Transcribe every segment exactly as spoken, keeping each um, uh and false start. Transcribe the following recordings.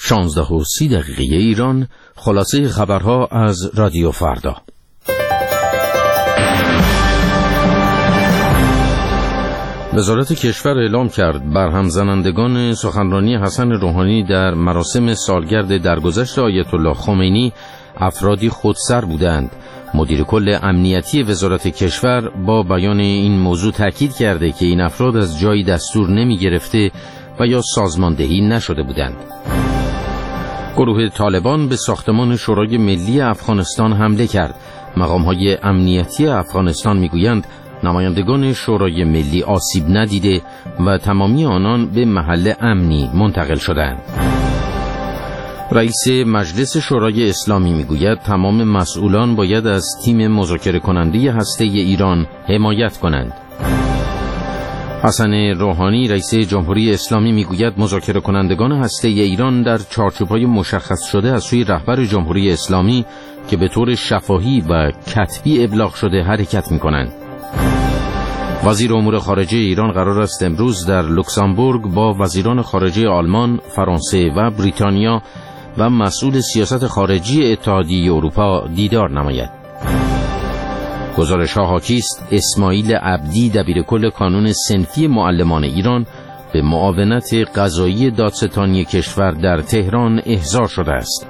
شانزده و سی دقیقه ایران، خلاصه خبرها از رادیو فردا. وزارت کشور اعلام کرد برهم زنندگان سخنرانی حسن روحانی در مراسم سالگرد درگذشت آیت الله خمینی افرادی خودسر بودند. مدیر کل امنیتی وزارت کشور با بیان این موضوع تاکید کرده که این افراد از جایی دستور نمی گرفته و یا سازماندهی نشده بودند. گروه طالبان به ساختمان شورای ملی افغانستان حمله کرد. مقام‌های امنیتی افغانستان می‌گویند نمایندگان شورای ملی آسیب ندیده و تمامی آنان به محل امنی منتقل شدند. رئیس مجلس شورای اسلامی میگوید تمام مسئولان باید از تیم مذاکره کننده هسته ایران حمایت کنند. حسن روحانی رئیس جمهوری اسلامی میگوید مذاکره کنندگان هسته ایران در چارچوب‌های مشخص شده از سوی رهبر جمهوری اسلامی که به طور شفاهی و کتبی ابلاغ شده حرکت می‌کنند. وزیر امور خارجه ایران قرار است امروز در لوکزامبورگ با وزیران خارجه آلمان، فرانسه و بریتانیا و مسئول سیاست خارجی اتحادیه اروپا دیدار نماید. گزارش ها حاکی است اسماعیل عبدی دبیرکل کانون صنفی معلمان ایران به معاونت قضایی دادستانی کشور در تهران احضار شده است.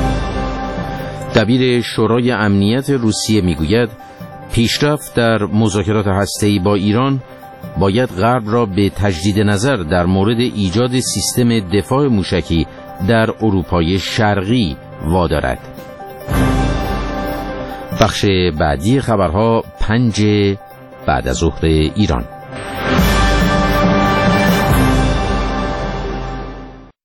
دبیر شورای امنیت روسیه میگوید پیشرفت در مذاکرات هسته‌ای با ایران باید غرب را به تجدید نظر در مورد ایجاد سیستم دفاع موشکی در اروپای شرقی وادارد. بخش بعدی خبرها پنج بعد از ظهر ایران.